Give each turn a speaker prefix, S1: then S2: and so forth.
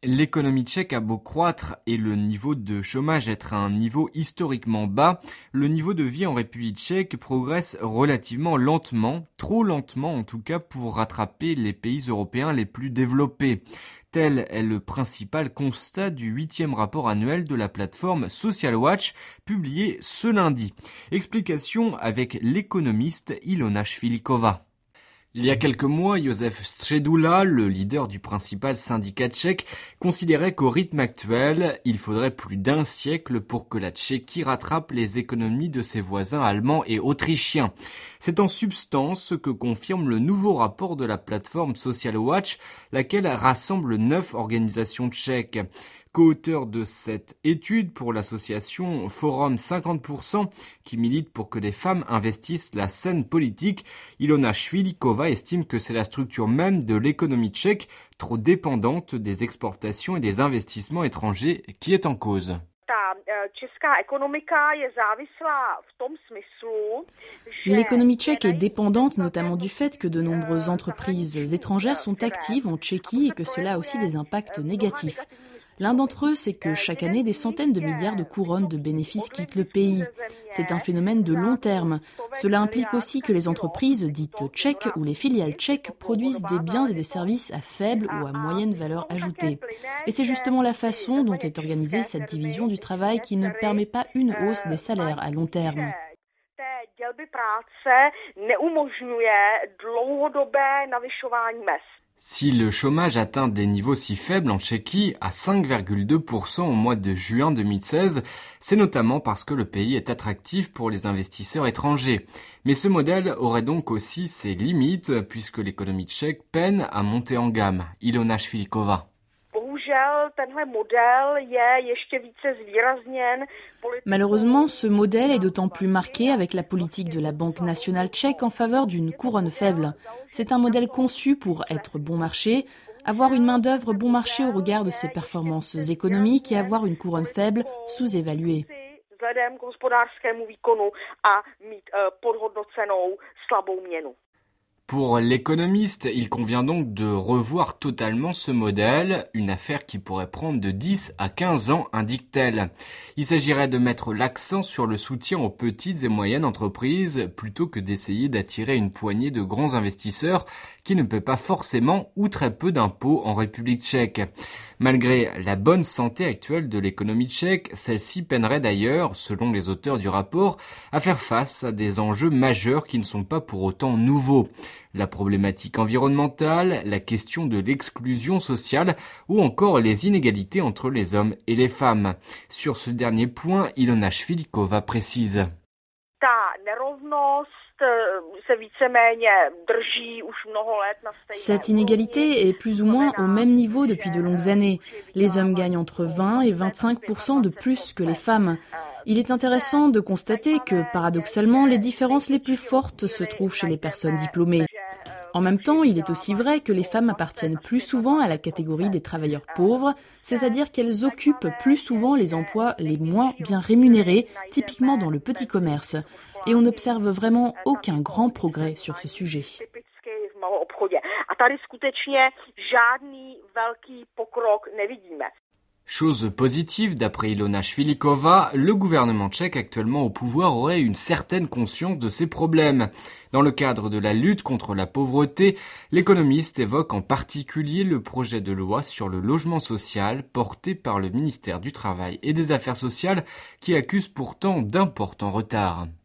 S1: L'économie tchèque a beau croître et le niveau de chômage être à un niveau historiquement bas, le niveau de vie en République tchèque progresse relativement lentement, trop lentement en tout cas pour rattraper les pays européens les plus développés. Tel est le principal constat du 8e rapport annuel de la plateforme Social Watch, publié ce lundi. Explication avec l'économiste Ilona Švihlíková. Il y a quelques mois, Josef Středula, le leader du principal syndicat tchèque, considérait qu'au rythme actuel, il faudrait plus d'un siècle pour que la Tchéquie rattrape les économies de ses voisins allemands et autrichiens. C'est en substance ce que confirme le nouveau rapport de la plateforme Social Watch, laquelle rassemble 9 organisations tchèques. Co-auteur de cette étude pour l'association Forum 50%, qui milite pour que les femmes investissent la scène politique, Ilona Švihlíková estime que c'est la structure même de l'économie tchèque, trop dépendante des exportations et des investissements étrangers, qui est en cause.
S2: L'économie tchèque est dépendante notamment du fait que de nombreuses entreprises étrangères sont actives en Tchéquie et que cela a aussi des impacts négatifs. L'un d'entre eux, c'est que chaque année, des centaines de milliards de couronnes de bénéfices quittent le pays. C'est un phénomène de long terme. Cela implique aussi que les entreprises dites tchèques ou les filiales tchèques produisent des biens et des services à faible ou à moyenne valeur ajoutée. Et c'est justement la façon dont est organisée cette division du travail qui ne permet pas une hausse des salaires à long terme.
S1: Si le chômage atteint des niveaux si faibles en Tchéquie, à 5,2% au mois de juin 2016, c'est notamment parce que le pays est attractif pour les investisseurs étrangers. Mais ce modèle aurait donc aussi ses limites, puisque l'économie tchèque peine à monter en gamme. Ilona Švihlíková.
S2: Malheureusement, ce modèle est d'autant plus marqué avec la politique de la Banque nationale tchèque en faveur d'une couronne faible. C'est un modèle conçu pour être bon marché, avoir une main-d'œuvre bon marché au regard de ses performances économiques et avoir une couronne faible sous-évaluée.
S1: Pour l'économiste, il convient donc de revoir totalement ce modèle, une affaire qui pourrait prendre de 10 à 15 ans, indique-t-elle. Il s'agirait de mettre l'accent sur le soutien aux petites et moyennes entreprises plutôt que d'essayer d'attirer une poignée de grands investisseurs qui ne paient pas forcément ou très peu d'impôts en République tchèque. Malgré la bonne santé actuelle de l'économie tchèque, celle-ci peinerait d'ailleurs, selon les auteurs du rapport, à faire face à des enjeux majeurs qui ne sont pas pour autant nouveaux. La problématique environnementale, la question de l'exclusion sociale ou encore les inégalités entre les hommes et les femmes. Sur ce dernier point, Ilona Švihlíková précise.
S2: Cette inégalité est plus ou moins au même niveau depuis de longues années. Les hommes gagnent entre 20 et 25% de plus que les femmes. Il est intéressant de constater que, paradoxalement, les différences les plus fortes se trouvent chez les personnes diplômées. En même temps, il est aussi vrai que les femmes appartiennent plus souvent à la catégorie des travailleurs pauvres, c'est-à-dire qu'elles occupent plus souvent les emplois les moins bien rémunérés, typiquement dans le petit commerce. Et on n'observe vraiment aucun grand progrès sur ce sujet.
S1: Chose positive, d'après Ilona Švihlíková, le gouvernement tchèque actuellement au pouvoir aurait une certaine conscience de ces problèmes. Dans le cadre de la lutte contre la pauvreté, l'économiste évoque en particulier le projet de loi sur le logement social porté par le ministère du Travail et des Affaires sociales qui accuse pourtant d'importants retards.